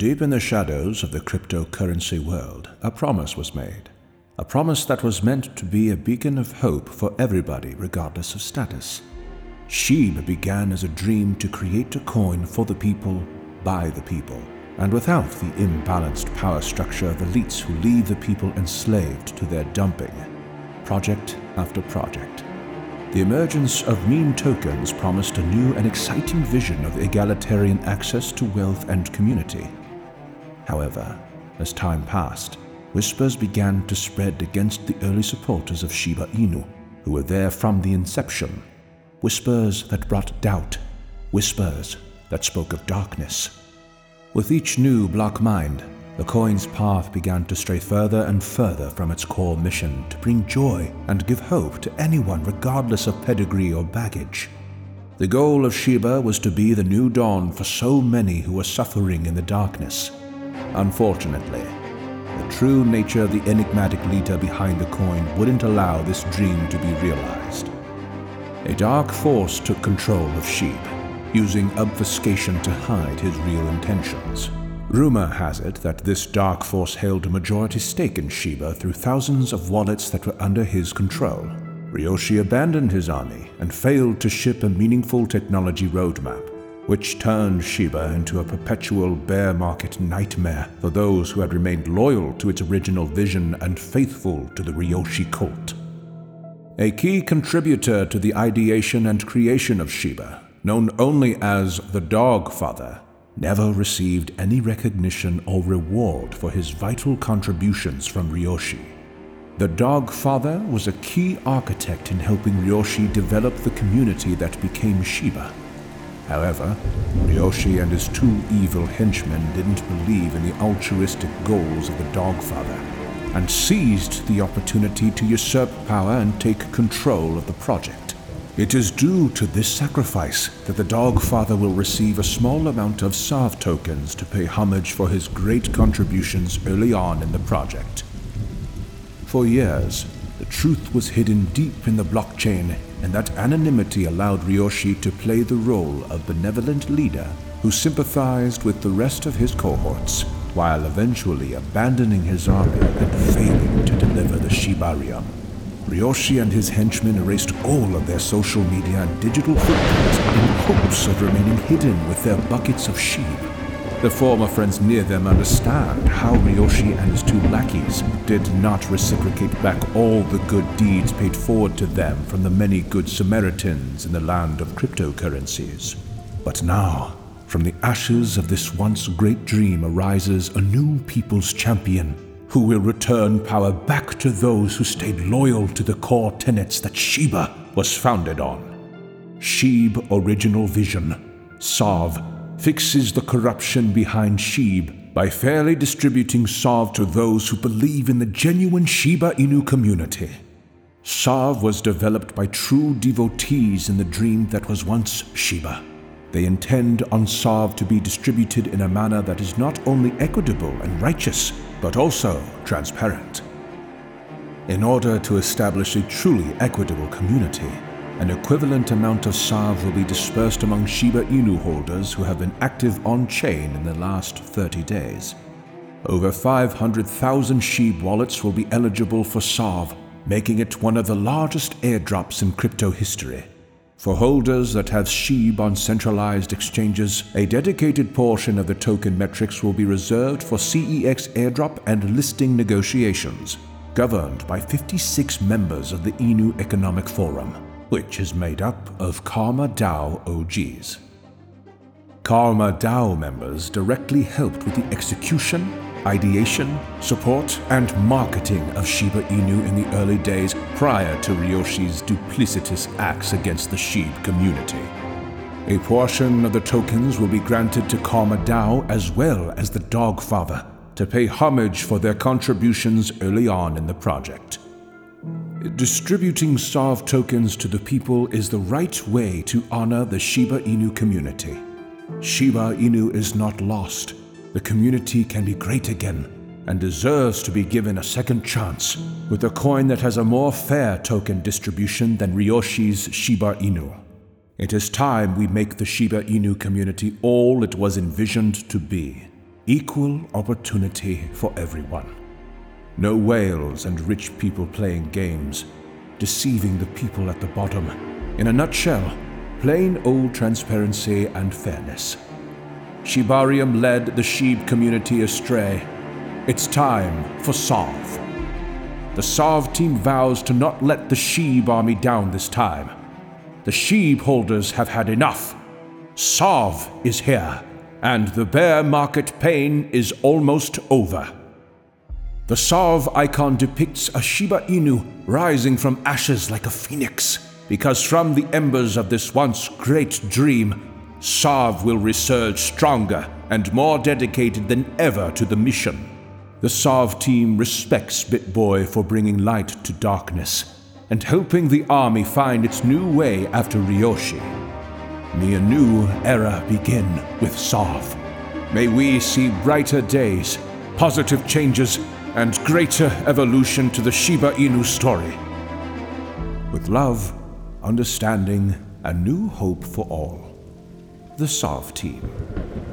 Deep in the shadows of the cryptocurrency world, a promise was made. A promise that was meant to be a beacon of hope for everybody regardless of status. SHIB began as a dream to create a coin for the people, by the people, and without the imbalanced power structure of elites who leave the people enslaved to their dumping, project after project. The emergence of meme tokens promised a new and exciting vision of egalitarian access to wealth and community. However, as time passed, whispers began to spread against the early supporters of Shiba Inu, who were there from the inception. Whispers that brought doubt, whispers that spoke of darkness. With each new block mined, the coin's path began to stray further and further from its core mission to bring joy and give hope to anyone regardless of pedigree or baggage. The goal of Shiba was to be the new dawn for so many who were suffering in the darkness. Unfortunately, the true nature of the enigmatic leader behind the coin wouldn't allow this dream to be realized. A dark force took control of SHIB, using obfuscation to hide his real intentions. Rumor has it that this dark force held a majority stake in Shiba through thousands of wallets that were under his control. Ryoshi abandoned his army and failed to ship a meaningful technology roadmap, which turned Shiba into a perpetual bear market nightmare for those who had remained loyal to its original vision and faithful to the Ryoshi cult. A key contributor to the ideation and creation of Shiba, known only as the Dog Father, never received any recognition or reward for his vital contributions from Ryoshi. The Dog Father was a key architect in helping Ryoshi develop the community that became Shiba. However, Ryoshi and his two evil henchmen didn't believe in the altruistic goals of the Dog Father, and seized the opportunity to usurp power and take control of the project. It is due to this sacrifice that the Dog Father will receive a small amount of SAV tokens to pay homage for his great contributions early on in the project. For years, the truth was hidden deep in the blockchain, and that anonymity allowed Ryoshi to play the role of benevolent leader who sympathized with the rest of his cohorts, while eventually abandoning his army and failing to deliver the Shibarium. Ryoshi and his henchmen erased all of their social media and digital footprints in hopes of remaining hidden with their buckets of SHIB. The former friends near them understand how Ryoshi and his two lackeys did not reciprocate back all the good deeds paid forward to them from the many good Samaritans in the land of cryptocurrencies. But now, from the ashes of this once great dream arises a new people's champion who will return power back to those who stayed loyal to the core tenets that Shiba was founded on. SHIB Original Vision, SAV, fixes the corruption behind SHIB by fairly distributing SAV to those who believe in the genuine Shiba Inu community. SAV was developed by true devotees in the dream that was once Shiba. They intend on SAV to be distributed in a manner that is not only equitable and righteous, but also transparent. In order to establish a truly equitable community, an equivalent amount of SAV will be dispersed among Shiba Inu holders who have been active on-chain in the last 30 days. Over 500,000 SHIB wallets will be eligible for SAV, making it one of the largest airdrops in crypto history. For holders that have SHIB on centralized exchanges, a dedicated portion of the token metrics will be reserved for CEX airdrop and listing negotiations, governed by 56 members of the Inu Economic Forum, which is made up of Karma DAO OGs. Karma DAO members directly helped with the execution, ideation, support, and marketing of Shiba Inu in the early days prior to Ryoshi's duplicitous acts against the SHIB community. A portion of the tokens will be granted to Karma DAO as well as the Dog Father to pay homage for their contributions early on in the project. Distributing SAV tokens to the people is the right way to honor the Shiba Inu community. Shiba Inu is not lost. The community can be great again and deserves to be given a second chance with a coin that has a more fair token distribution than Ryoshi's Shiba Inu. It is time we make the Shiba Inu community all it was envisioned to be. Equal opportunity for everyone. No whales and rich people playing games, deceiving the people at the bottom. In a nutshell, plain old transparency and fairness. Shibarium led the Sheeb community astray. It's time for Sov. The Sov team vows to not let the Sheeb army down this time. The Sheeb holders have had enough. Sov is here, and the bear market pain is almost over. The Sov icon depicts a Shiba Inu rising from ashes like a phoenix, because from the embers of this once great dream, Sov will resurge stronger and more dedicated than ever to the mission. The Sov team respects BitBoy for bringing light to darkness and helping the army find its new way after Ryoshi. May a new era begin with Sov. May we see brighter days, positive changes, and greater evolution to the Shiba Inu story. With love, understanding, and new hope for all. The Sov team.